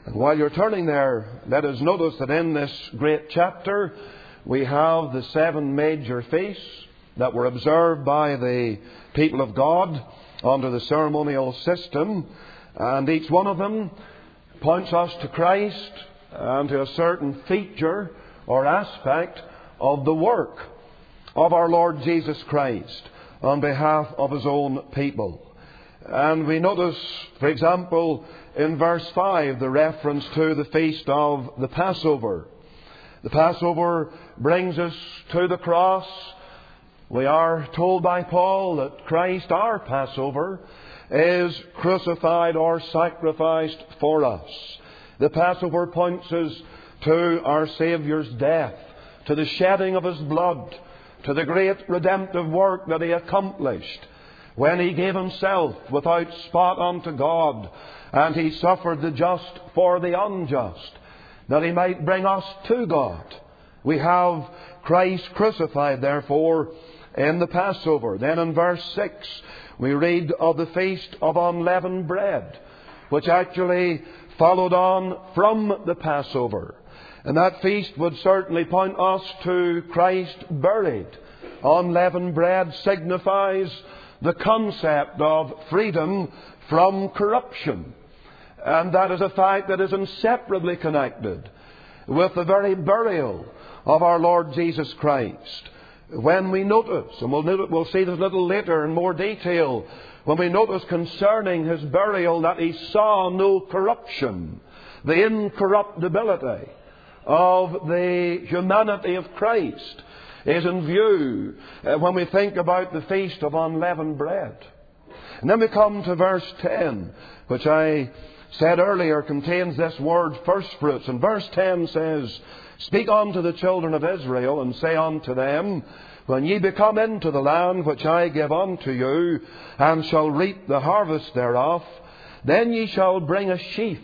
And while you're turning there, let us notice that in this great chapter we have the 7 major feasts that were observed by the people of God under the ceremonial system. And each one of them points us to Christ and to a certain feature or aspect of the work of our Lord Jesus Christ on behalf of His own people. And we notice, for example, in verse 5, the reference to the feast of the Passover. The Passover brings us to the cross. We are told by Paul that Christ, our Passover, is crucified or sacrificed for us. The Passover points us to our Saviour's death, to the shedding of His blood, to the great redemptive work that He accomplished when He gave Himself without spot unto God, and He suffered the just for the unjust, that He might bring us to God. We have Christ crucified, therefore, in the Passover. Then in verse 6, we read of the Feast of Unleavened Bread, which actually followed on from the Passover. And that feast would certainly point us to Christ buried. Unleavened bread signifies the concept of freedom from corruption. And that is a fact that is inseparably connected with the very burial of our Lord Jesus Christ. When we notice, and we'll see this a little later in more detail, when we notice concerning His burial that He saw no corruption, the incorruptibility of the humanity of Christ is in view when we think about the Feast of Unleavened Bread. And then we come to verse 10, which I said earlier contains this word first fruits. And verse 10 says, "Speak unto the children of Israel, and say unto them, When ye be come into the land which I give unto you, and shall reap the harvest thereof, then ye shall bring a sheaf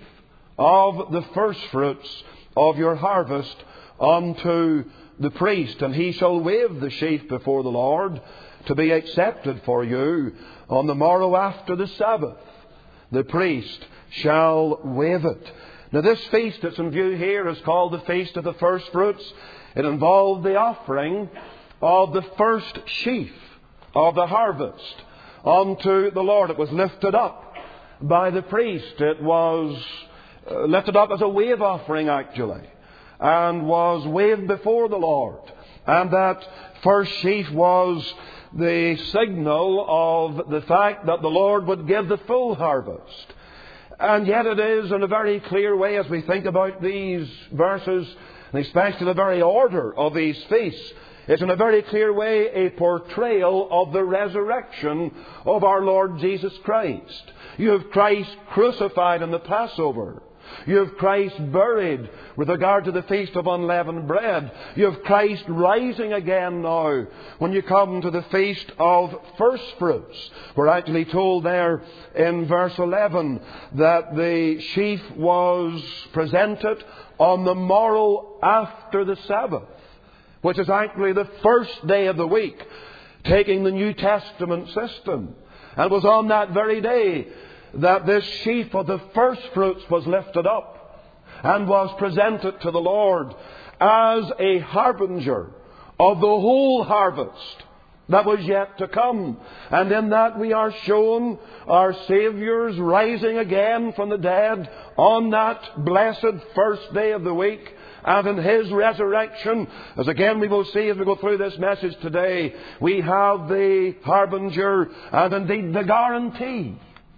of the first fruits of your harvest unto the priest, and he shall wave the sheaf before the Lord, to be accepted for you on the morrow after the Sabbath. The priest shall wave it." Now this feast that's in view here is called the Feast of the First Fruits. It involved the offering of the first sheaf of the harvest unto the Lord. It was lifted up by the priest. It was lifted up as a wave offering, actually, and was waved before the Lord. And that first sheaf was the signal of the fact that the Lord would give the full harvest. And yet it is in a very clear way, as we think about these verses, and especially the very order of these feasts, it's in a very clear way a portrayal of the resurrection of our Lord Jesus Christ. You have Christ crucified in the Passover. You have Christ buried with regard to the Feast of Unleavened Bread. You have Christ rising again now when you come to the Feast of First Fruits. We're actually told there in verse 11 that the sheaf was presented on the morrow after the Sabbath, which is actually the first day of the week, taking the New Testament system. And it was on that very day that this sheaf of the first fruits was lifted up and was presented to the Lord as a harbinger of the whole harvest that was yet to come. And in that we are shown our Saviour's rising again from the dead on that blessed first day of the week. And in His resurrection, as again we will see as we go through this message today, we have the harbinger and indeed the guarantee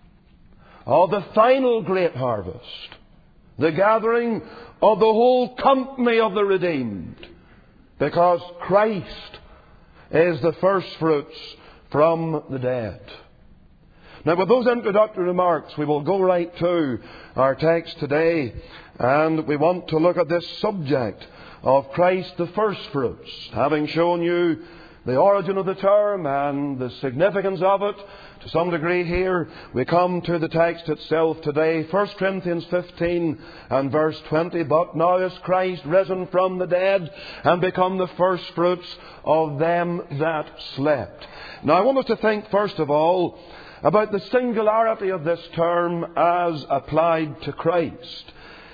of the final great harvest, the gathering of the whole company of the redeemed, because Christ is the first fruits from the dead. Now, with those introductory remarks, we will go right to our text today, and we want to look at this subject of Christ the first fruits, having shown you the origin of the term and the significance of it. To some degree here, we come to the text itself today, 1 Corinthians 15 and verse 20. "But now is Christ risen from the dead and become the first fruits of them that slept." Now I want us to think first of all about the singularity of this term as applied to Christ.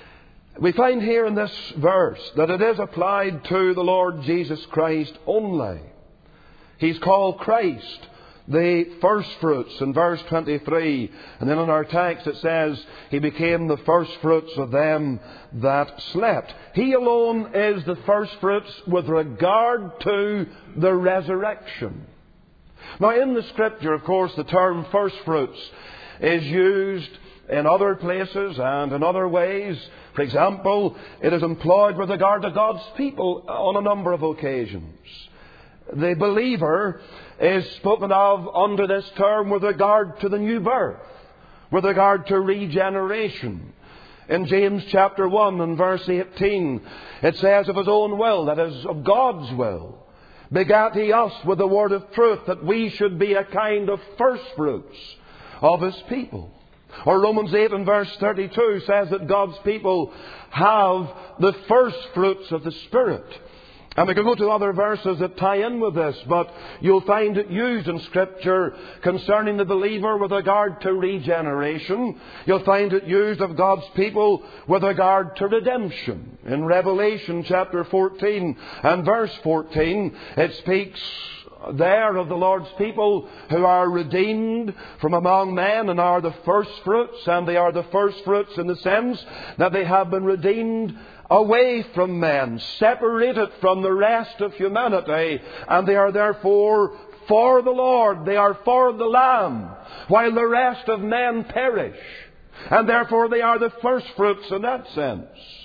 We find here in this verse that it is applied to the Lord Jesus Christ only. He's called Christ the firstfruits in verse 23. And then in our text it says, He became the firstfruits of them that slept. He alone is the firstfruits with regard to the resurrection. Now in the Scripture, of course, the term firstfruits is used in other places and in other ways. For example, it is employed with regard to God's people on a number of occasions. The believer is spoken of under this term with regard to the new birth, with regard to regeneration. In James chapter 1 and verse 18, it says, of His own will, that is, of God's will, begat He us with the word of truth, that we should be a kind of firstfruits of His people. Or Romans 8 and verse 32 says that God's people have the firstfruits of the Spirit. And we can go to other verses that tie in with this, but you'll find it used in Scripture concerning the believer with regard to regeneration. You'll find it used of God's people with regard to redemption. In Revelation chapter 14 and verse 14, it speaks there of the Lord's people who are redeemed from among men and are the firstfruits, and they are the firstfruits in the sense that they have been redeemed away from men, separated from the rest of humanity, and they are therefore for the Lord, they are for the Lamb, while the rest of men perish, and therefore they are the firstfruits in that sense.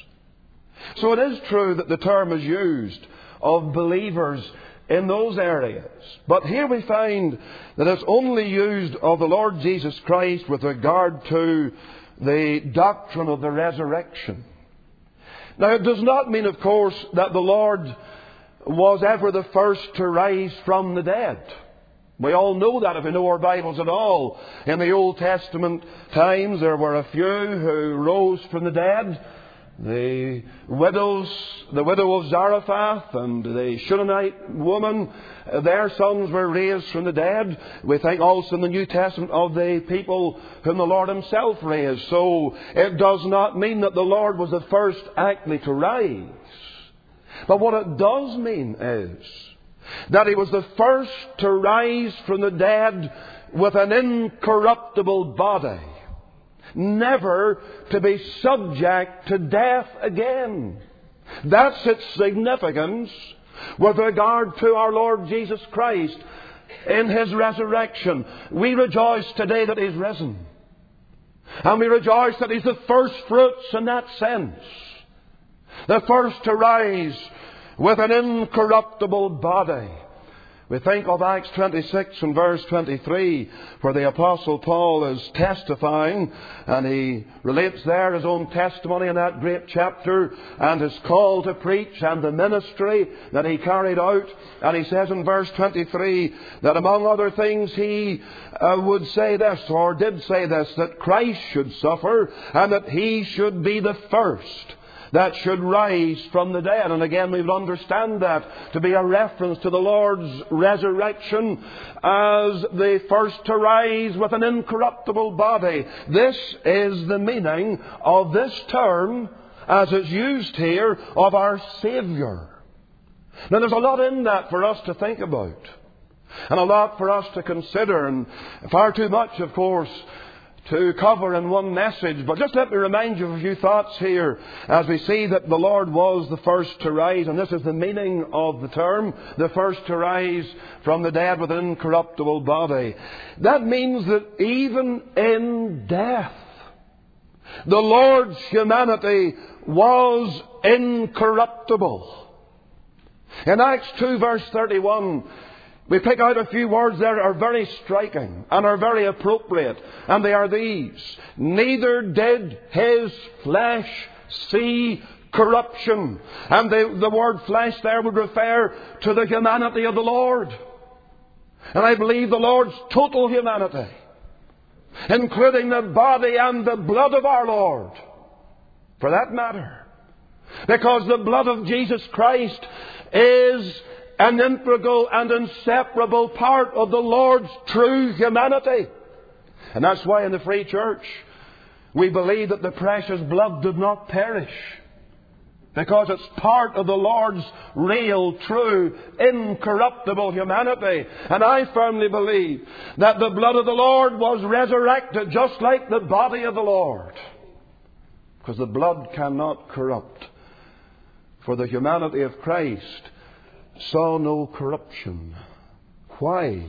So it is true that the term is used of believers in those areas. But here we find that it's only used of the Lord Jesus Christ with regard to the doctrine of the resurrection. Now, it does not mean, of course, that the Lord was ever the first to rise from the dead. We all know that if we know our Bibles at all. In the Old Testament times, there were a few who rose from the dead. The widow of Zarephath and the Shunammite woman, their sons were raised from the dead. We think also in the New Testament of the people whom the Lord Himself raised. So it does not mean that the Lord was the first actually to rise. But what it does mean is that He was the first to rise from the dead with an incorruptible body, never to be subject to death again. That's its significance with regard to our Lord Jesus Christ in His resurrection. We rejoice today that He's risen. And we rejoice that He's the first fruits in that sense. The first to rise with an incorruptible body. We think of Acts 26 and verse 23, where the Apostle Paul is testifying, and he relates there his own testimony in that great chapter, and his call to preach and the ministry that he carried out. And he says in verse 23 that among other things he would say this, or did say this, that Christ should suffer, and that He should be the first that should rise from the dead. And again, we would understand that to be a reference to the Lord's resurrection as the first to rise with an incorruptible body. This is the meaning of this term, as it's used here, of our Saviour. Now, there's a lot in that for us to think about, and a lot for us to consider, and far too much, of course, to cover in one message. But just let me remind you of a few thoughts here as we see that the Lord was the first to rise, and this is the meaning of the term, the first to rise from the dead with an incorruptible body. That means that even in death, the Lord's humanity was incorruptible. In Acts 2 verse 31, we pick out a few words there that are very striking and are very appropriate. And they are these: neither did His flesh see corruption. And the word flesh there would refer to the humanity of the Lord. And I believe the Lord's total humanity, including the body and the blood of our Lord, for that matter. Because the blood of Jesus Christ is an integral and inseparable part of the Lord's true humanity. And that's why in the Free Church We believe that the precious blood did not perish, because it's part of the Lord's real, true, incorruptible humanity. And I firmly believe that the blood of the Lord was resurrected just like the body of the Lord. Because the blood cannot corrupt. For the humanity of Christ saw no corruption. Why?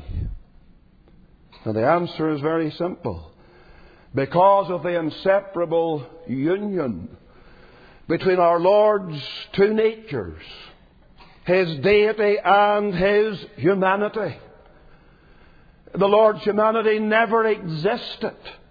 And the answer is very simple. Because of the inseparable union between our Lord's two natures, His deity and His humanity. The Lord's humanity never existed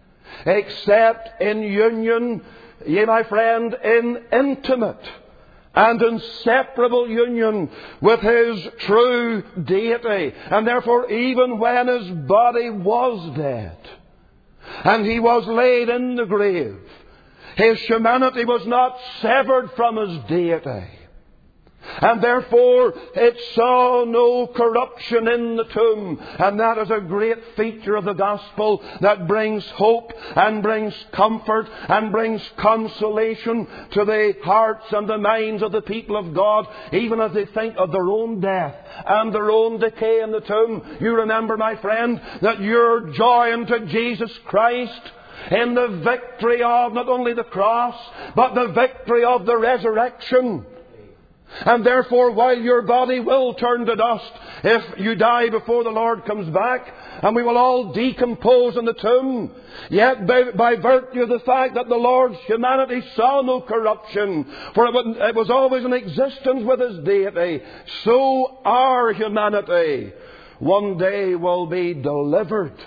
except in union, ye my friend, in intimate and inseparable union with His true deity. And therefore, even when His body was dead and He was laid in the grave, His humanity was not severed from His deity. And therefore it saw no corruption in the tomb. And that is a great feature of the gospel that brings hope and brings comfort and brings consolation to the hearts and the minds of the people of God, even as they think of their own death and their own decay in the tomb. You remember, my friend, that you're joined to Jesus Christ in the victory of not only the cross, but the victory of the resurrection. And therefore, while your body will turn to dust if you die before the Lord comes back, and we will all decompose in the tomb, yet by virtue of the fact that the Lord's humanity saw no corruption, for it was always in existence with His deity, so our humanity one day will be delivered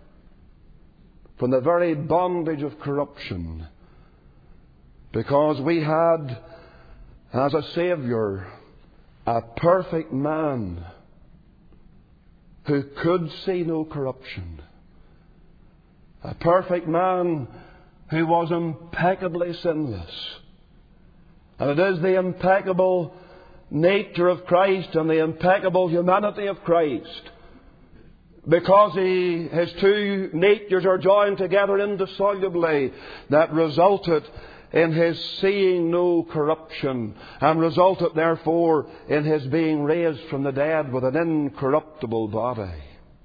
from the very bondage of corruption, because we had as a Saviour a perfect man who could see no corruption, a perfect man who was impeccably sinless. And it is the impeccable nature of Christ and the impeccable humanity of Christ, because His two natures are joined together indissolubly, that resulted in His seeing no corruption, and resulted therefore in His being raised from the dead with an incorruptible body.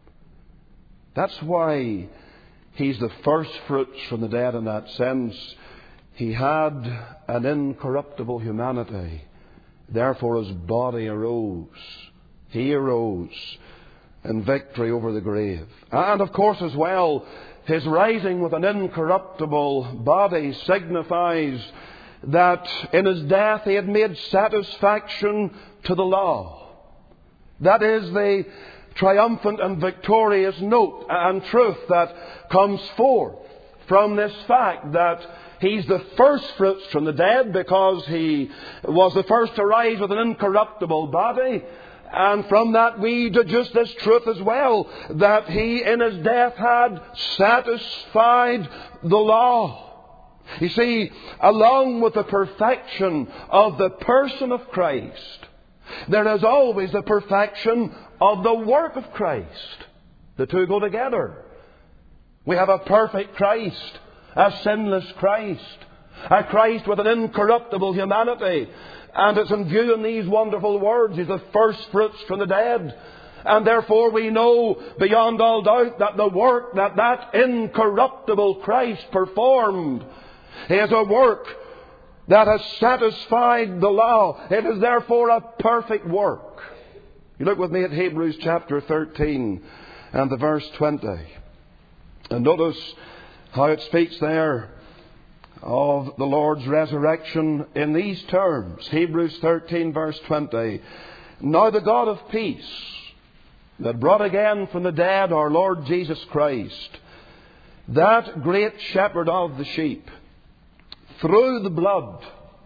That's why He's the first fruits from the dead in that sense. He had an incorruptible humanity. Therefore His body arose. He arose in victory over the grave. And of course as well, His rising with an incorruptible body signifies that in His death He had made satisfaction to the law. That is the triumphant and victorious note and truth that comes forth from this fact that He's the first fruits from the dead, because He was the first to rise with an incorruptible body. And from that we deduce this truth as well, that He in His death had satisfied the law. You see, along with the perfection of the person of Christ, there is always the perfection of the work of Christ. The two go together. We have a perfect Christ, a sinless Christ, a Christ with an incorruptible humanity. And it's in view in these wonderful words, He's the first fruits from the dead. And therefore we know beyond all doubt that the work that incorruptible Christ performed is a work that has satisfied the law. It is therefore a perfect work. You look with me at Hebrews chapter 13 and the verse 20. And notice how it speaks there of the Lord's resurrection in these terms. Hebrews 13 verse 20. Now the God of peace, that brought again from the dead our Lord Jesus Christ, that great shepherd of the sheep, through the blood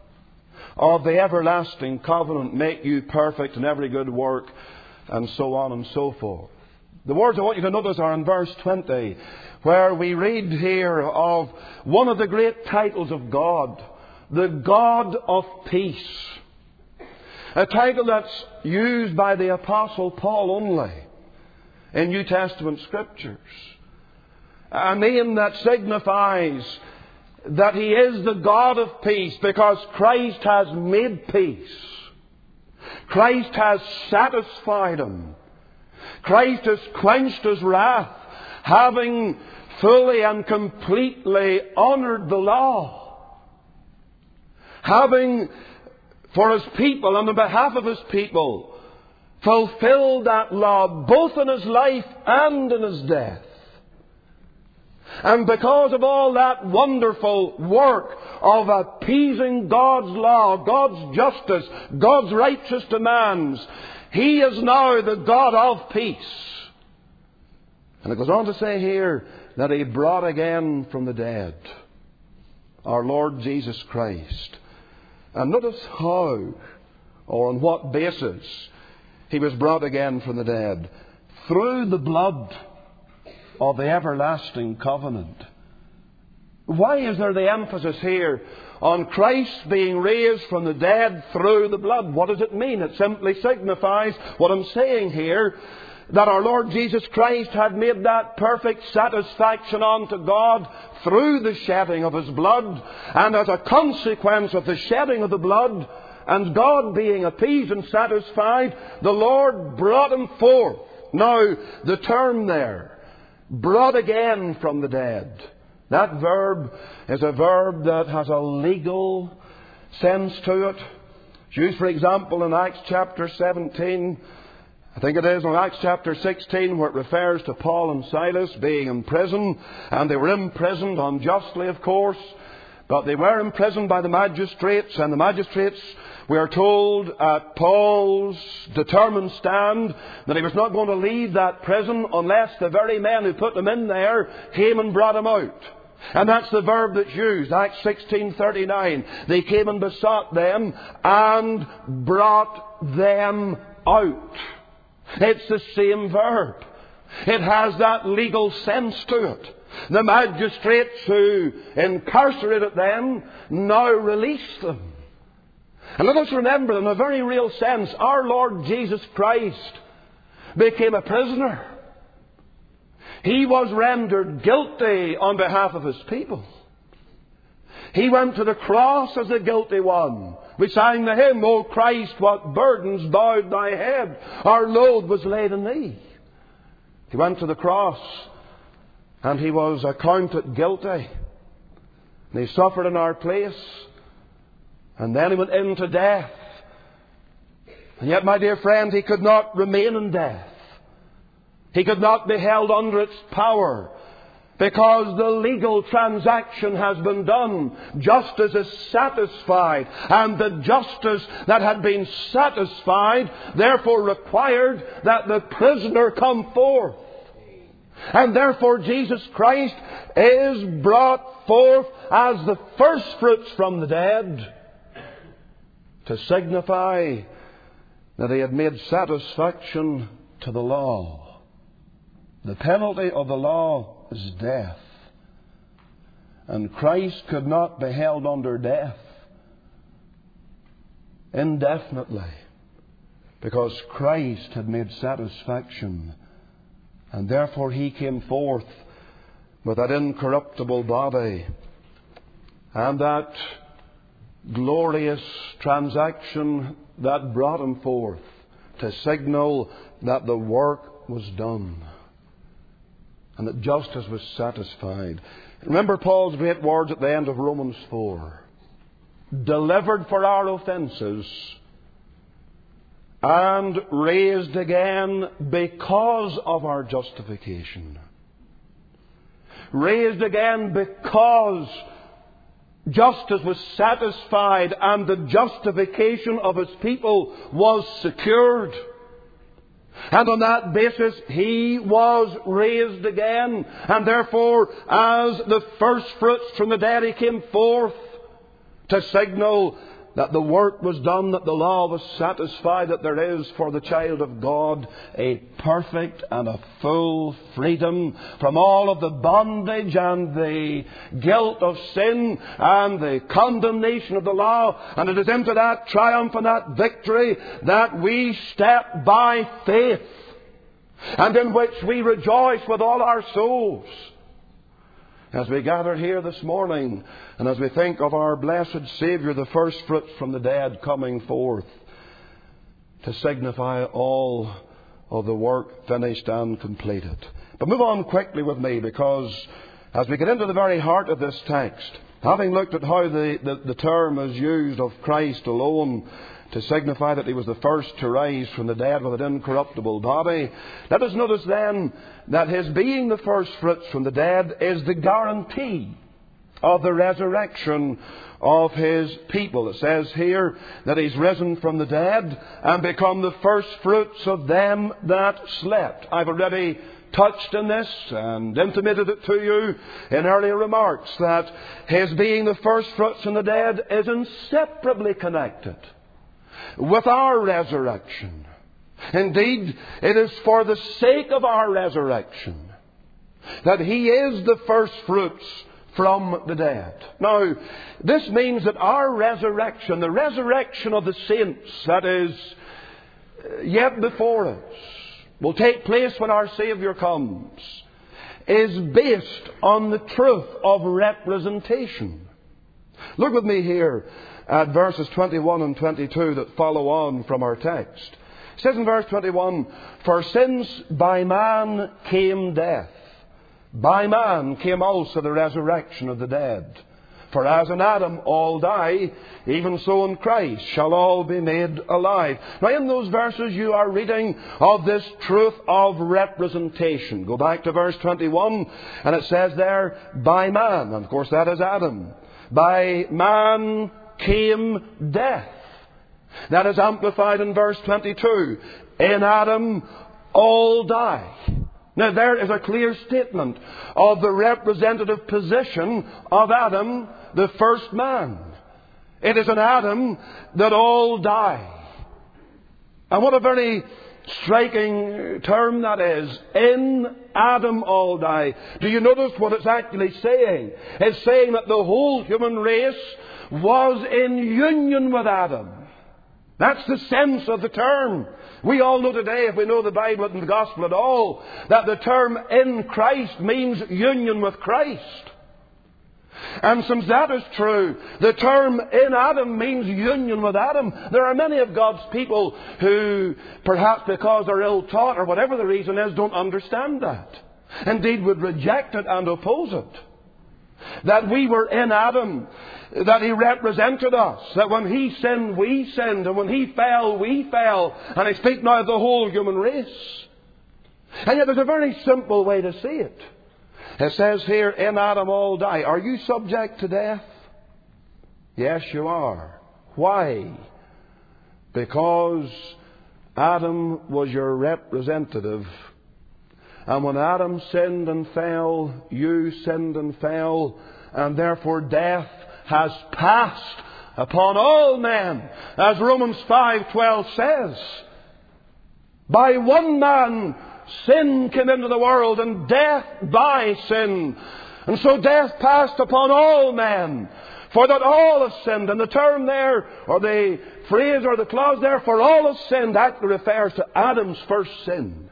of the everlasting covenant, make you perfect in every good work, and so on and so forth. The words I want you to notice are in verse 20, where we read here of one of the great titles of God, the God of peace. A title that's used by the Apostle Paul only in New Testament Scriptures. A name that signifies that He is the God of peace because Christ has made peace. Christ has satisfied him. Christ has quenched his wrath, having fully and completely honoured the law. Having, for his people, on the behalf of his people, fulfilled that law both in his life and in his death. And because of all that wonderful work of appeasing God's law, God's justice, God's righteous demands, He is now the God of peace. And it goes on to say here that He brought again from the dead our Lord Jesus Christ. And notice how, or on what basis, He was brought again from the dead. Through the blood of the everlasting covenant. Why is there the emphasis here on Christ being raised from the dead through the blood? What does it mean? It simply signifies what I'm saying here, that our Lord Jesus Christ had made that perfect satisfaction unto God through the shedding of His blood, and as a consequence of the shedding of the blood, and God being appeased and satisfied, the Lord brought Him forth. Now, the term there, brought again from the dead. That verb is a verb that has a legal sense to it. It's used, for example, in Acts chapter 17. I think it is in Acts chapter 16, where it refers to Paul and Silas being in prison. And they were imprisoned unjustly, of course. But they were imprisoned by the magistrates. And the magistrates, we are told at Paul's determined stand that he was not going to leave that prison unless the very men who put him in there came and brought him out. And that's the verb that's used, Acts 16:39. They came and besought them and brought them out. It's the same verb. It has that legal sense to it. The magistrates who incarcerated them now release them. And let us remember, in a very real sense, our Lord Jesus Christ became a prisoner. He was rendered guilty on behalf of His people. He went to the cross as the guilty one. We sang the hymn, O Christ, what burdens bowed thy head, our load was laid on thee. He went to the cross and He was accounted guilty. And He suffered in our place. And then He went into death. And yet, my dear friend, He could not remain in death. He could not be held under its power, because the legal transaction has been done. Justice is satisfied. And the justice that had been satisfied therefore required that the prisoner come forth. And therefore Jesus Christ is brought forth as the first fruits from the dead, to signify that He had made satisfaction to the law. The penalty of the law is death. And Christ could not be held under death indefinitely, because Christ had made satisfaction. And therefore He came forth with that incorruptible body and that glorious transaction that brought Him forth to signal that the work was done and that justice was satisfied. Remember Paul's great words at the end of Romans 4. Delivered for our offences and raised again because of our justification. Raised again because justice was satisfied and the justification of His people was secured. And on that basis, He was raised again. And therefore, as the first fruits from the dead, He came forth to signal that the work was done, that the law was satisfied, that there is for the child of God a perfect and a full freedom from all of the bondage and the guilt of sin and the condemnation of the law. And it is into that triumph and that victory that we step by faith, and in which we rejoice with all our souls. as we gather here this morning, and as we think of our blessed Saviour, the first fruits from the dead, coming forth to signify all of the work finished and completed. But move on quickly with me, because as we get into the very heart of this text, having looked at how the term is used of Christ alone to signify that He was the first to rise from the dead with an incorruptible body, let us notice then that His being the first fruits from the dead is the guarantee of the resurrection of His people. It says here that He's risen from the dead and become the first fruits of them that slept. I've already touched on this and intimated it to you in earlier remarks, that His being the first fruits from the dead is inseparably connected with our resurrection. Indeed, it is for the sake of our resurrection that He is the first fruits from the dead. Now, this means that our resurrection, the resurrection of the saints that is yet before us, will take place when our Saviour comes, is based on the truth of representation. Look with me here at verses 21 and 22 that follow on from our text. It says in verse 21, "For since by man came death, by man came also the resurrection of the dead. For as in Adam all die, even so in Christ shall all be made alive." Now in those verses you are reading of this truth of representation. Go back to verse 21 and it says there, "By man," and of course that is Adam. "By man came death." That is amplified in verse 22. "In Adam all die." Now there is a clear statement of the representative position of Adam, the first man. It is in Adam that all die. And what a very striking term that is. In Adam all die. Do you notice what it's actually saying? It's saying that the whole human race was in union with Adam. That's the sense of the term. We all know today, if we know the Bible and the Gospel at all, that the term in Christ means union with Christ. And since that is true, the term in Adam means union with Adam. There are many of God's people who, perhaps because they're ill-taught or whatever the reason is, don't understand that. Indeed, would reject it and oppose it. That we were in Adam, that He represented us, that when He sinned, we sinned, and when He fell, we fell. And I speak now of the whole human race. And yet there's a very simple way to see it. It says here, "In Adam all die." Are you subject to death? Yes, you are. Why? Because Adam was your representative. And when Adam sinned and fell, you sinned and fell, and therefore death has passed upon all men. As Romans 5:12 says, "By one man sin came into the world, and death by sin. And so death passed upon all men, for that all have sinned." And the term there, or the phrase or the clause there, "for all have sinned," actually refers to Adam's first sin.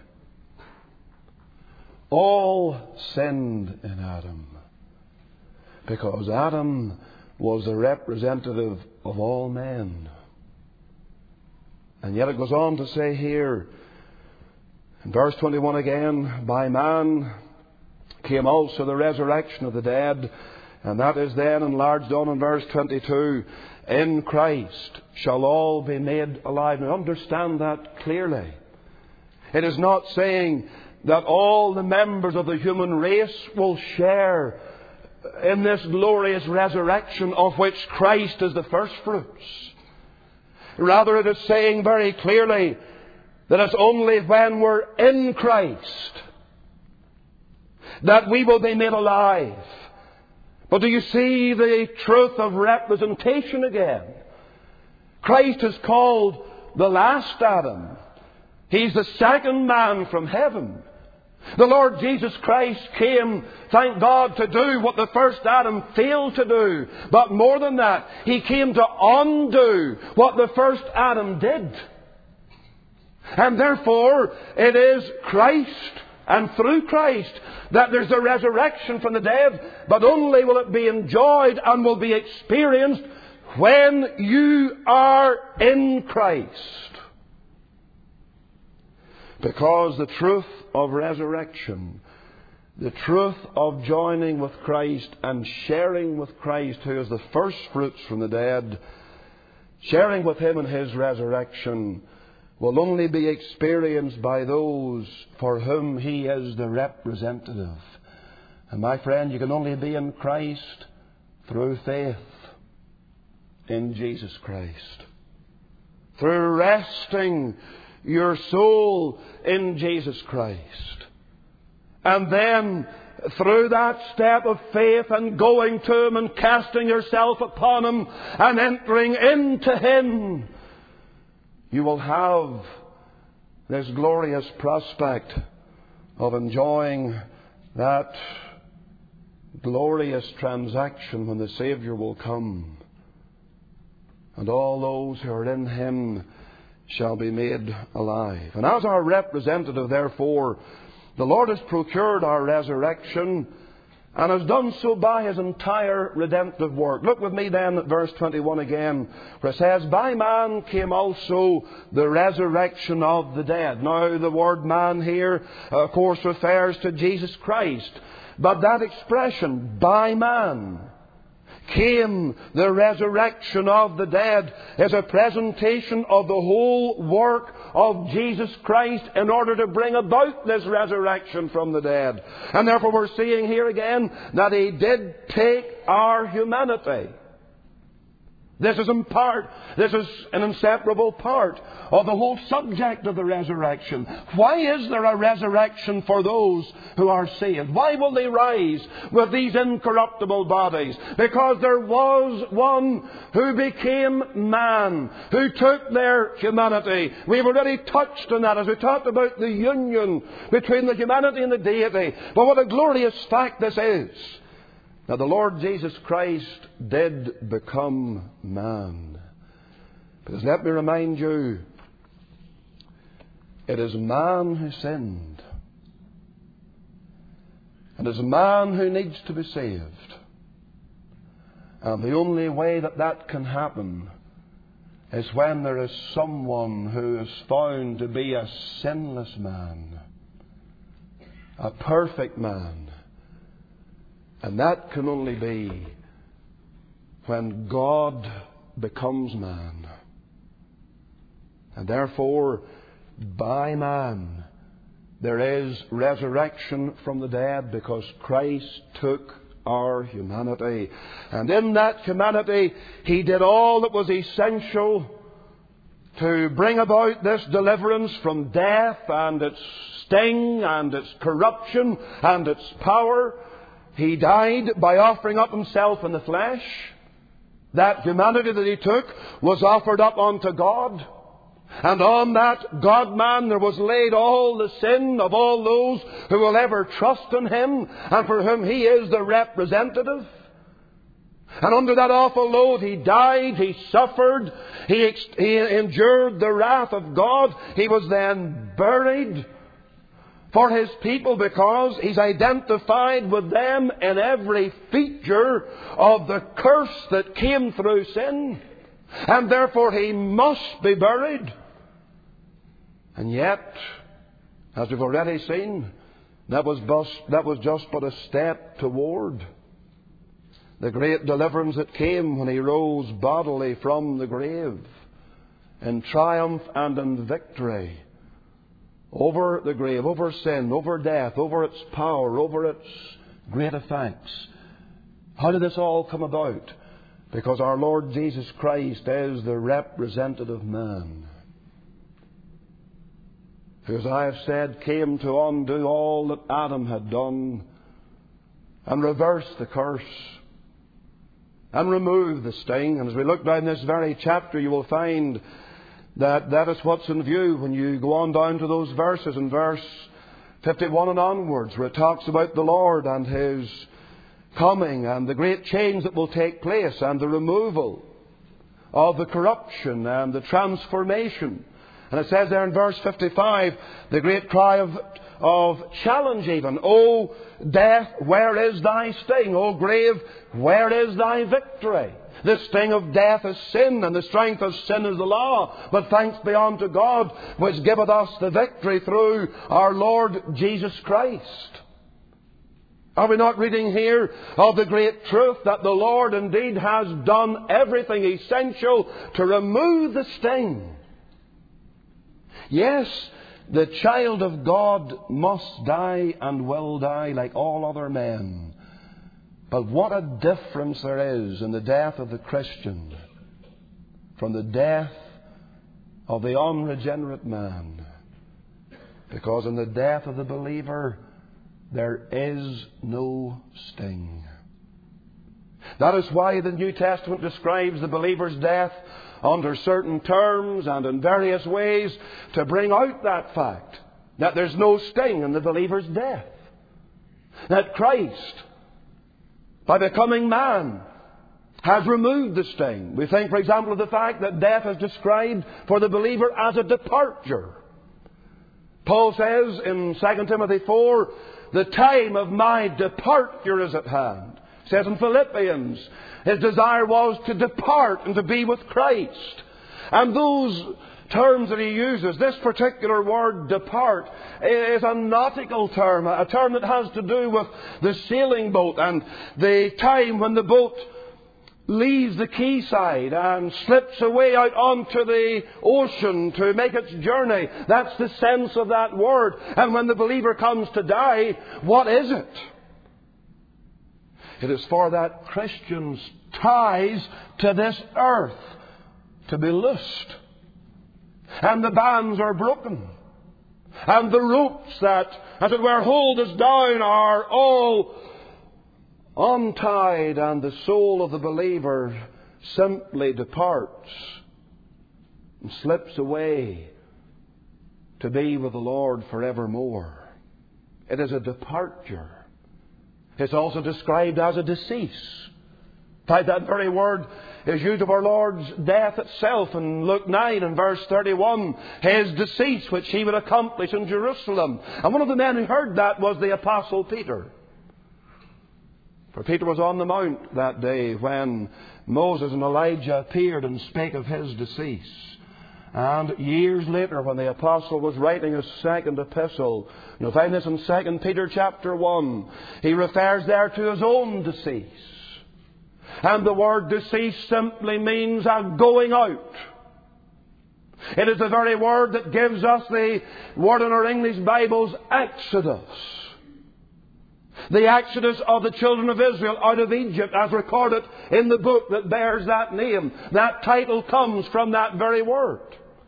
All sinned in Adam, because Adam was the representative of all men. And yet it goes on to say here, in verse 21 again, "By man came also the resurrection of the dead." And that is then enlarged on in verse 22, "In Christ shall all be made alive." Now understand that clearly. It is not saying that all the members of the human race will share in this glorious resurrection of which Christ is the first fruits. Rather, it is saying very clearly that it's only when we're in Christ that we will be made alive. But do you see the truth of representation again? Christ is called the last Adam. He's the second man from heaven. The Lord Jesus Christ came, thank God, to do what the first Adam failed to do. But more than that, He came to undo what the first Adam did. And therefore, it is Christ and through Christ that there's a resurrection from the dead, but only will it be enjoyed and will be experienced when you are in Christ. Because the truth of resurrection, the truth of joining with Christ and sharing with Christ, who is the first fruits from the dead, sharing with Him in His resurrection, will only be experienced by those for whom He is the representative. And my friend, you can only be in Christ through faith in Jesus Christ. Through resting your soul in Jesus Christ. And then through that step of faith and going to Him and casting yourself upon Him and entering into Him, you will have this glorious prospect of enjoying that glorious transaction when the Saviour will come. And all those who are in Him shall be made alive. And as our representative, therefore, the Lord has procured our resurrection and has done so by His entire redemptive work. Look with me then at verse 21 again, where it says, by man came also the resurrection of the dead. Now, the word man here, of course, refers to Jesus Christ. But that expression, by man came the resurrection of the dead, is a presentation of the whole work of Jesus Christ in order to bring about this resurrection from the dead. And therefore we're seeing here again that He did take our humanity. This is an inseparable part of the whole subject of the resurrection. Why is there a resurrection for those who are saved? Why will they rise with these incorruptible bodies? Because there was one who became man, who took their humanity. We've already touched on that as we talked about the union between the humanity and the deity. But what a glorious fact this is. Now, the Lord Jesus Christ did become man. Because let me remind you, it is man who sinned. It is man who needs to be saved. And the only way that that can happen is when there is someone who is found to be a sinless man, a perfect man. And that can only be when God becomes man. And therefore, by man, there is resurrection from the dead because Christ took our humanity. And in that humanity, He did all that was essential to bring about this deliverance from death and its sting and its corruption and its power. He died by offering up Himself in the flesh. That humanity that He took was offered up unto God. And on that God-man there was laid all the sin of all those who will ever trust in Him and for whom He is the representative. And under that awful load He died, He suffered, He endured the wrath of God. He was then buried for His people because He's identified with them in every feature of the curse that came through sin. And therefore He must be buried. And yet, as we've already seen, that was just but a step toward the great deliverance that came when He rose bodily from the grave in triumph and in victory over the grave, over sin, over death, over its power, over its great effects. How did this all come about? Because our Lord Jesus Christ is the representative man, who, as I have said, came to undo all that Adam had done and reverse the curse and remove the sting. And as we look down this very chapter, you will find that is what's in view when you go on down to those verses in verse 51 and onwards, where it talks about the Lord and His coming and the great change that will take place and the removal of the corruption and the transformation. And it says there in verse 55, the great cry of challenge even. O death, where is thy sting? O grave, where is thy victory? The sting of death is sin, and the strength of sin is the law. But thanks be unto God, which giveth us the victory through our Lord Jesus Christ. Are we not reading here of the great truth that the Lord indeed has done everything essential to remove the sting? Yes, the child of God must die and will die like all other men. But what a difference there is in the death of the Christian from the death of the unregenerate man. Because in the death of the believer, there is no sting. That is why the New Testament describes the believer's death under certain terms and in various ways to bring out that fact, that there's no sting in the believer's death. That Christ, by becoming man, has removed the sting. We think, for example, of the fact that death is described for the believer as a departure. Paul says in 2 Timothy 4, the time of my departure is at hand. He says in Philippians, his desire was to depart and to be with Christ. And those terms that he uses, this particular word, depart, is a nautical term, a term that has to do with the sailing boat and the time when the boat leaves the quayside and slips away out onto the ocean to make its journey. That's the sense of that word. And when the believer comes to die, what is it? It is for that Christian's ties to this earth to be loosed. And the bands are broken. And the ropes that, as it were, hold us down are all untied, and the soul of the believer simply departs and slips away to be with the Lord forevermore. It is a departure. It's also described as a decease. By that very word is used of our Lord's death itself in Luke 9 and verse 31. His decease which he would accomplish in Jerusalem. And one of the men who heard that was the Apostle Peter. For Peter was on the mount that day when Moses and Elijah appeared and spake of his decease. And years later, when the apostle was writing his second epistle, you'll find this in 2 Peter chapter 1, he refers there to his own decease. And the word decease simply means a going out. It is the very word that gives us the word in our English Bibles, Exodus. The Exodus of the children of Israel out of Egypt, as recorded in the book that bears that name. That title comes from that very word.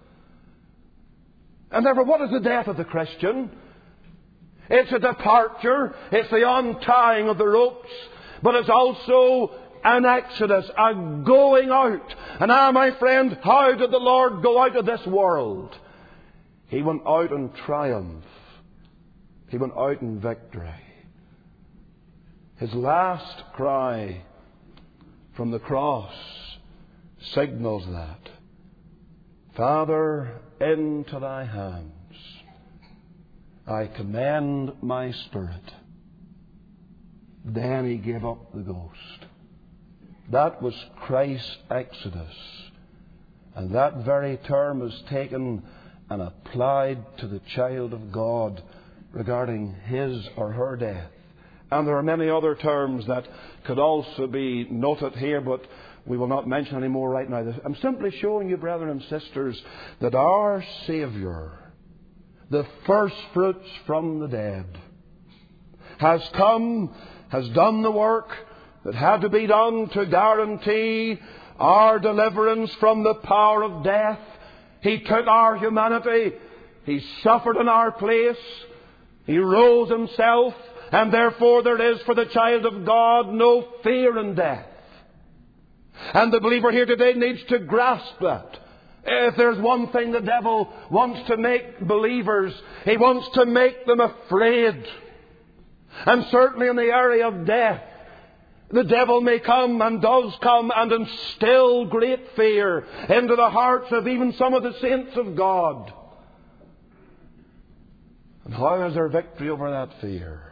And therefore, what is the death of the Christian? It's a departure. It's the untying of the ropes. But it's also an exodus, a going out. And now, my friend, how did the Lord go out of this world? He went out in triumph. He went out in victory. His last cry from the cross signals that. Father, into thy hands I commend my spirit. Then he gave up the ghost. That was Christ's exodus. And that very term is taken and applied to the child of God regarding his or her death. And there are many other terms that could also be noted here, but we will not mention any more right now. I'm simply showing you, brethren and sisters, that our Saviour, the first fruits from the dead, has come, has done the work that had to be done to guarantee our deliverance from the power of death. He took our humanity. He suffered in our place. He rose himself. And therefore there is for the child of God no fear in death. And the believer here today needs to grasp that. If there's one thing the devil wants to make believers, he wants to make them afraid. And certainly in the area of death, the devil may come and does come and instill great fear into the hearts of even some of the saints of God. And how is there victory over that fear?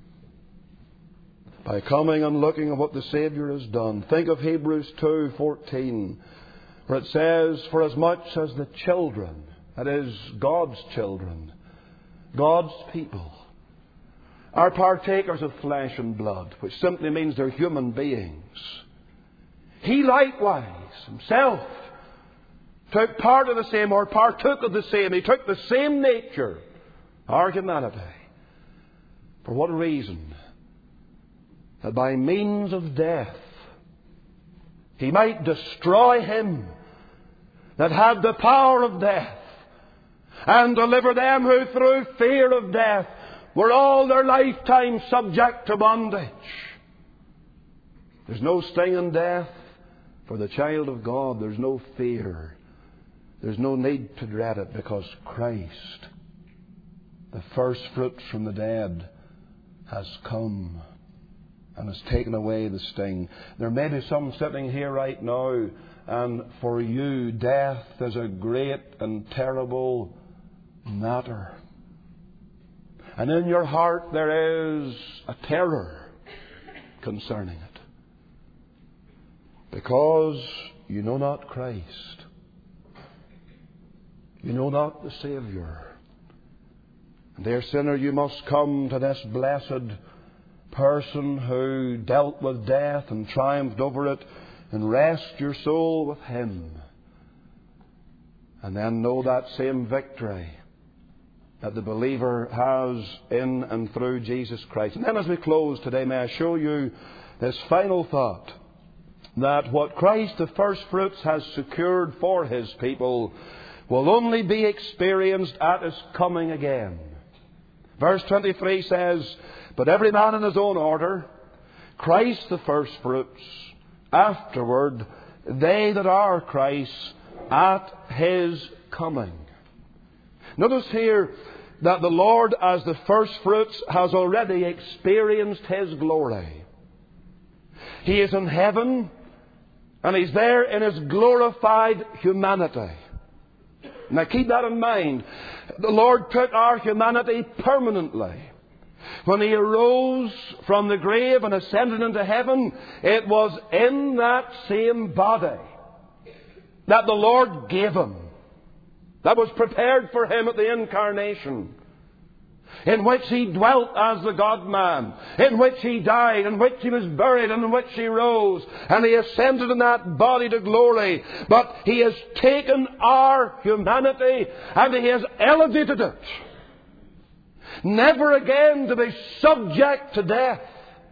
By coming and looking at what the Saviour has done. Think of Hebrews 2:14, where it says, "For as much as the children," that is, God's children, God's people, are partakers of flesh and blood, which simply means they're human beings, He likewise Himself took part of the same, or partook of the same. He took the same nature, our humanity. For what reason? That by means of death He might destroy him that had the power of death, and deliver them who through fear of death were all their lifetime subject to bondage. There's no sting in death for the child of God. There's no fear. There's no need to dread it, because Christ, the first fruits from the dead, has come and has taken away the sting. There may be some sitting here right now, and for you death is a great and terrible matter. And in your heart there is a terror concerning it, because you know not Christ. You know not the Saviour. And dear sinner, you must come to this blessed person who dealt with death and triumphed over it, and rest your soul with Him. And then know that same victory that the believer has in and through Jesus Christ. And then as we close today, may I show you this final thought, that what Christ the first fruits has secured for His people will only be experienced at His coming again. Verse 23 says, "But every man in his own order, Christ the first fruits, afterward they that are Christ's at His coming." Notice here that the Lord as the first fruits has already experienced His glory. He is in heaven, and He's there in His glorified humanity. Now keep that in mind. The Lord took our humanity permanently. When He arose from the grave and ascended into heaven, it was in that same body that the Lord gave Him, that was prepared for Him at the incarnation, in which He dwelt as the God-man, in which He died, in which He was buried, and in which He rose. And He ascended in that body to glory. But He has taken our humanity and He has elevated it, never again to be subject to death.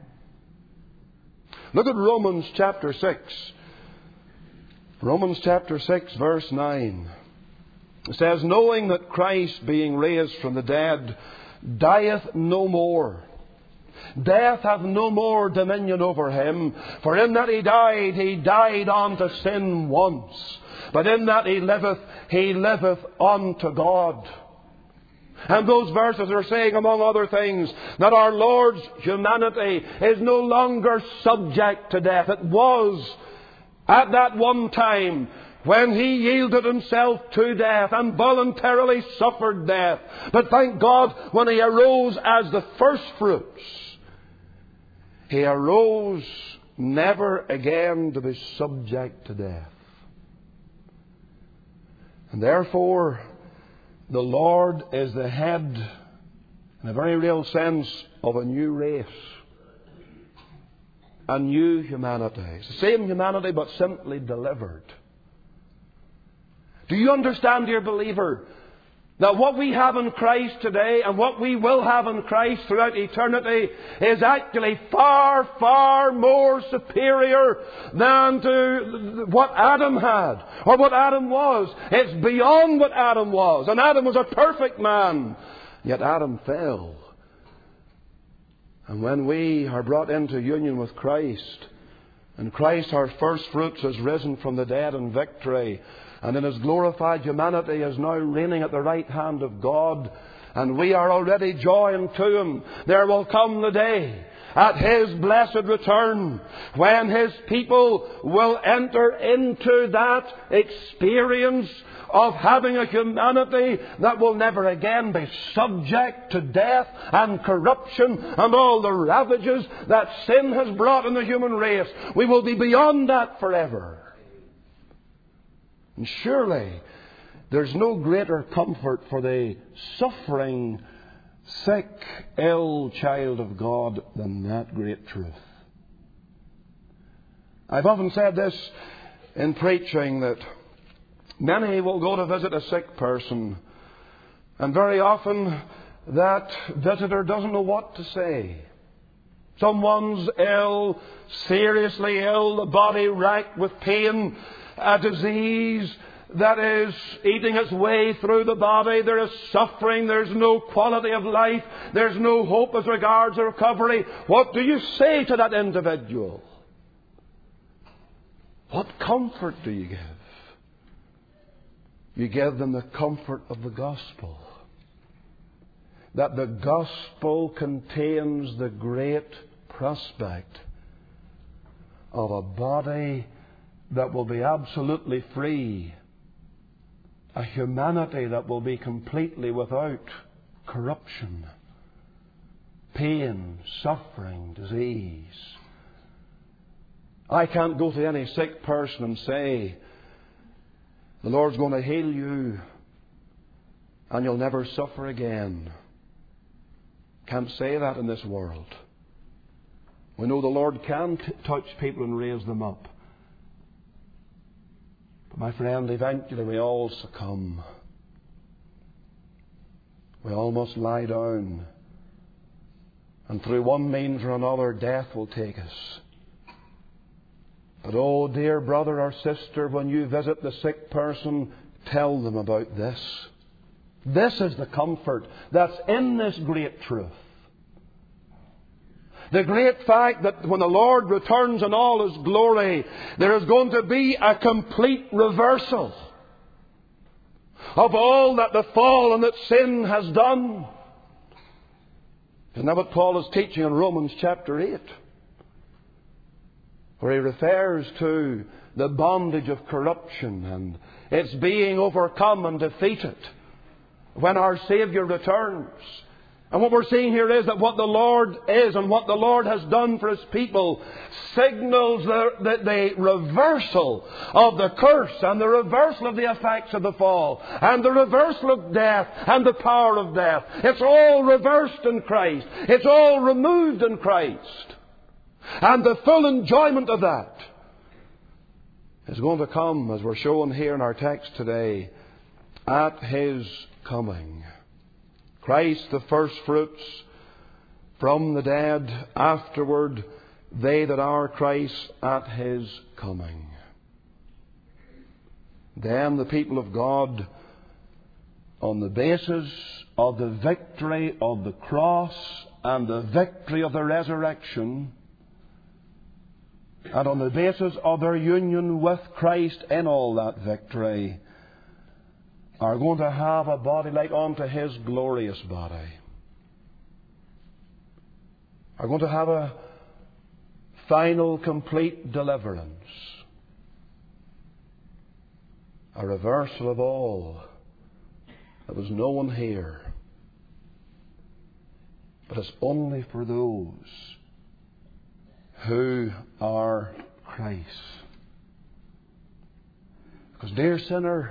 Look at Romans chapter 6. Romans chapter 6 verse 9. It says, "Knowing that Christ, being raised from the dead, dieth no more. Death hath no more dominion over Him. For in that He died unto sin once. But in that He liveth unto God." And those verses are saying, among other things, that our Lord's humanity is no longer subject to death. It was at that one time when He yielded Himself to death and voluntarily suffered death. But thank God, when He arose as the first fruits, He arose never again to be subject to death. And therefore, the Lord is the head, in a very real sense, of a new race. A new humanity. It's the same humanity, but simply delivered. Do you understand, dear believer, that what we have in Christ today and what we will have in Christ throughout eternity is actually far, far more superior than to what Adam had or what Adam was? It's beyond what Adam was. And Adam was a perfect man. Yet Adam fell. And when we are brought into union with Christ, and Christ, our first fruits, has risen from the dead in victory, and in His glorified humanity is now reigning at the right hand of God, and we are already joined to Him, there will come the day, at His blessed return, when His people will enter into that experience of having a humanity that will never again be subject to death and corruption and all the ravages that sin has brought in the human race. We will be beyond that forever. And surely there's no greater comfort for the suffering, sick, ill child of God than that great truth. I've often said this in preaching, that many will go to visit a sick person, and very often that visitor doesn't know what to say. Someone's ill, seriously ill, the body racked with pain, a disease that is eating its way through the body. There is suffering. There's no quality of life. There's no hope as regards recovery. What do you say to that individual? What comfort do you give? You give them the comfort of the gospel. That the gospel contains the great prospect of a body that will be absolutely free. A humanity that will be completely without corruption, pain, suffering, disease. I can't go to any sick person and say, the Lord's going to heal you and you'll never suffer again. Can't say that in this world. We know the Lord can touch people and raise them up. But my friend, eventually we all succumb. We all must lie down. And through one means or another, death will take us. But oh, dear brother or sister, when you visit the sick person, tell them about this. This is the comfort that's in this great truth. The great fact that when the Lord returns in all His glory, there is going to be a complete reversal of all that the fall and that sin has done. Isn't that what Paul is teaching in Romans chapter 8? Where he refers to the bondage of corruption and its being overcome and defeated when our Saviour returns. And what we're seeing here is that what the Lord is and what the Lord has done for His people signals the reversal of the curse and the reversal of the effects of the fall and the reversal of death and the power of death. It's all reversed in Christ. It's all removed in Christ. And the full enjoyment of that is going to come, as we're shown here in our text today, at His coming. Christ the first fruits from the dead, afterward they that are Christ at His coming. Then the people of God, on the basis of the victory of the cross and the victory of the resurrection, and on the basis of their union with Christ in all that victory, are going to have a body like unto His glorious body. Are going to have a final, complete deliverance. A reversal of all that was known here. But it's only for those who are Christ. Because, dear sinner,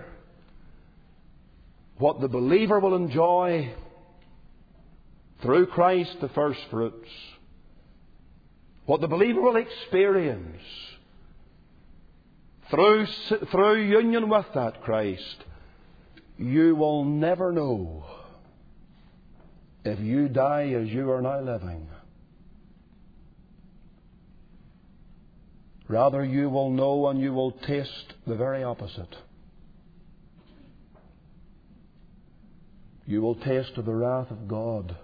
what the believer will enjoy through Christ the first fruits, what the believer will experience through union with that Christ, you will never know if you die as you are now living. Rather, you will know and you will taste the very opposite. You will taste of the wrath of God.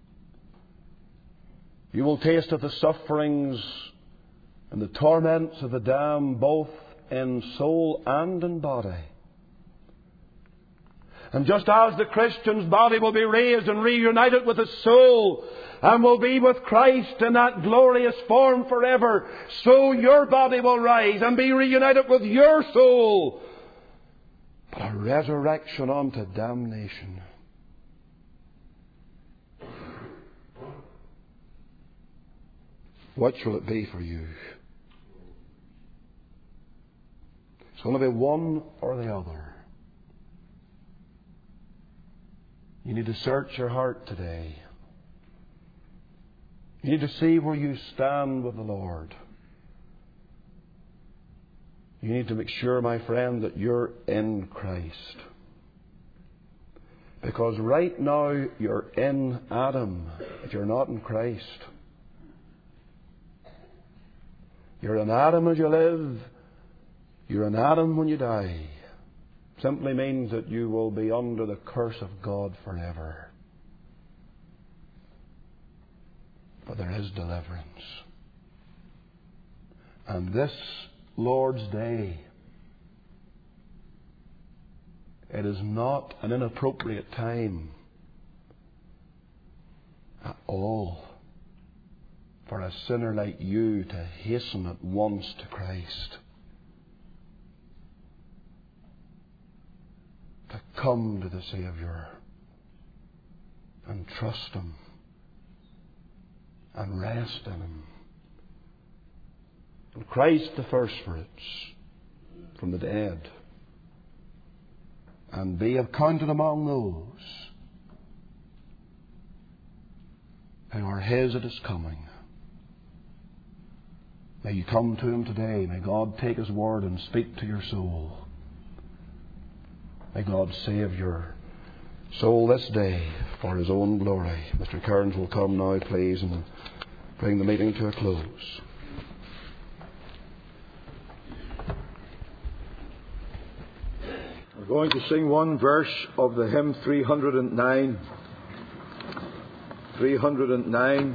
You will taste of the sufferings and the torments of the damned, both in soul and in body. And just as the Christian's body will be raised and reunited with his soul and will be with Christ in that glorious form forever, so your body will rise and be reunited with your soul. But a resurrection unto damnation. What shall it be for you? It's going to be one or the other. You need to search your heart today. You need to see where you stand with the Lord. You need to make sure, my friend, that you're in Christ. Because right now you're in Adam, but you're not in Christ. You're in Adam as you live. You're in Adam when you die. Simply means that you will be under the curse of God forever. But there is deliverance. And this Lord's Day, it is not an inappropriate time at all for a sinner like you to hasten at once to Christ. To come to the Saviour and trust Him and rest in Him. And Christ the first fruits from the dead, and be accounted among those who are His at His coming. May you come to Him today. May God take His word and speak to your soul. May God save your soul this day for His own glory. Mr. Kearns will come now, please, and bring the meeting to a close. We're going to sing one verse of the hymn 309. 309.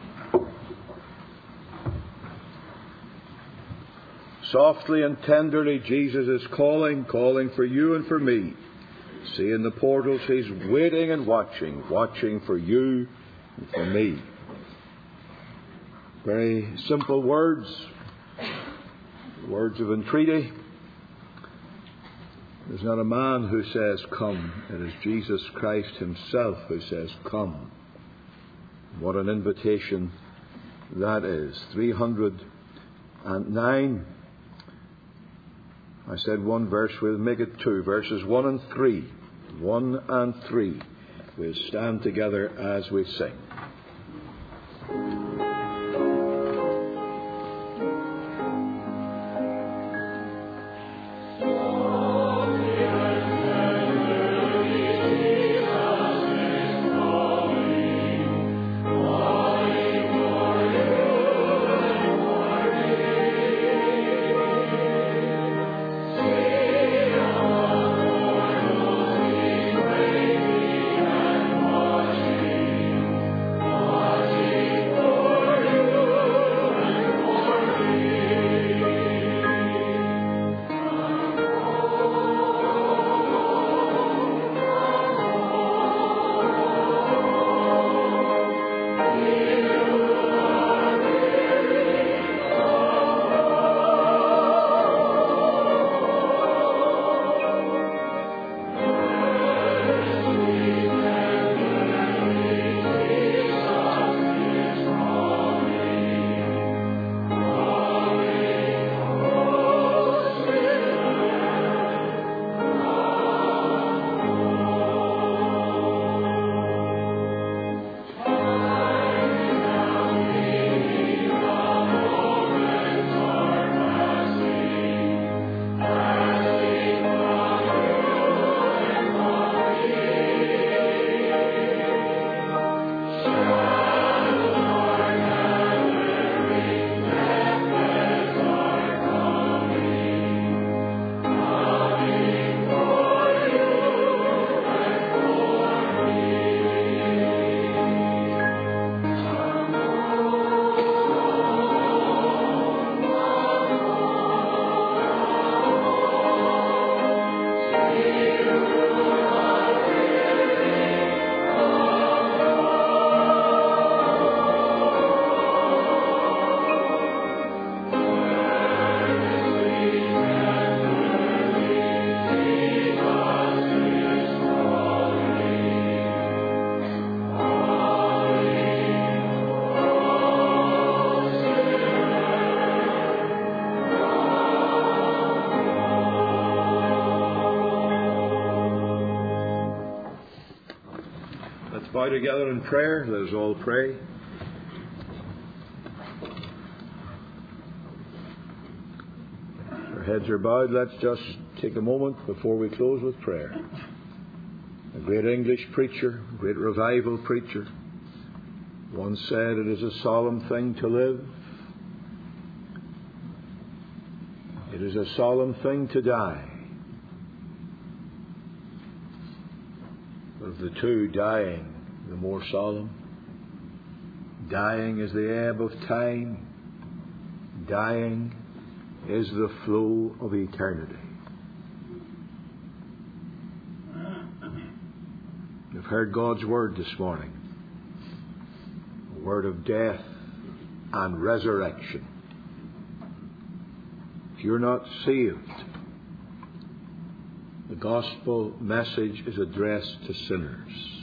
Softly and tenderly Jesus is calling, calling for you and for me. See in the portals He's waiting and watching, watching for you and for me. Very simple words, words of entreaty. There's not a man who says come. It is Jesus Christ Himself who says come. What an invitation that is. 309. I said one verse, we'll make it two. Verses 1 and 3. 1 and 3. We'll stand together as we sing. bow together in prayer. Let us all pray. Our heads are bowed. Let's just take a moment before we close with prayer. A great English preacher, a great revival preacher, once said, "It is a solemn thing to live. It is a solemn thing to die. But of the two, dying, the more solemn. Dying is the ebb of time. Dying is the flow of eternity." You've heard God's word this morning. A word of death and resurrection. If you're not saved, the gospel message is addressed to sinners.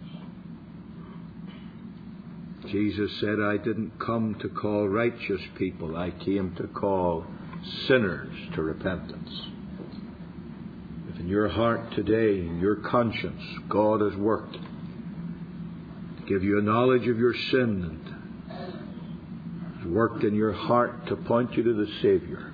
Jesus said, "I didn't come to call righteous people. I came to call sinners to repentance." If in your heart today, in your conscience, God has worked to give you a knowledge of your sin and has worked in your heart to point you to the Savior,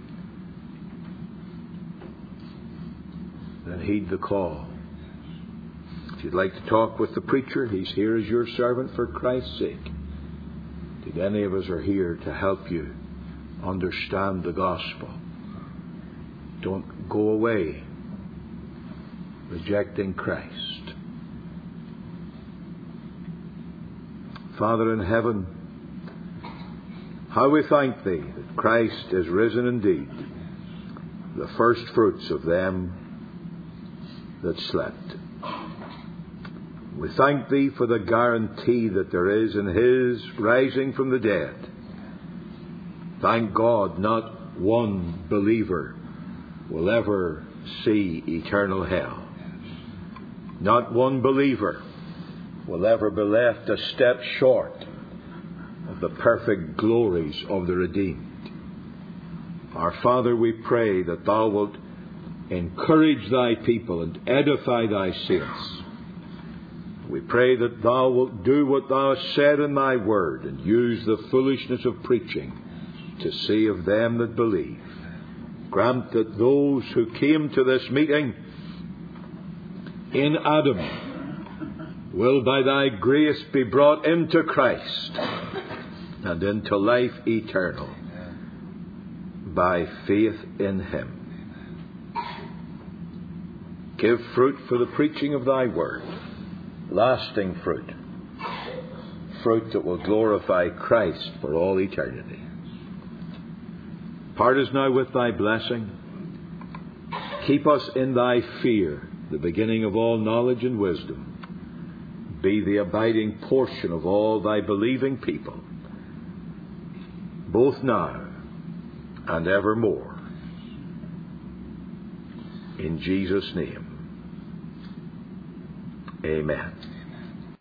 then heed the call. If you'd like to talk with the preacher, he's here as your servant for Christ's sake. Did any of us are here to help you understand the gospel. Don't go away rejecting Christ. Father in heaven, how we thank Thee that Christ is risen indeed, the first fruits of them that slept. We thank Thee for the guarantee that there is in His rising from the dead. Thank God not one believer will ever see eternal hell. Not one believer will ever be left a step short of the perfect glories of the redeemed. Our Father, we pray that Thou wilt encourage Thy people and edify Thy saints. We pray that Thou wilt do what Thou hast said in Thy word and use the foolishness of preaching to save them that believe. Grant that those who came to this meeting in Adam will by Thy grace be brought into Christ and into life eternal by faith in Him. Give fruit for the preaching of Thy word, lasting fruit, fruit that will glorify Christ for all eternity. Part us now with Thy blessing. Keep us in Thy fear, the beginning of all knowledge and wisdom. Be the abiding portion of all Thy believing people, both now and evermore. In Jesus' name, amen.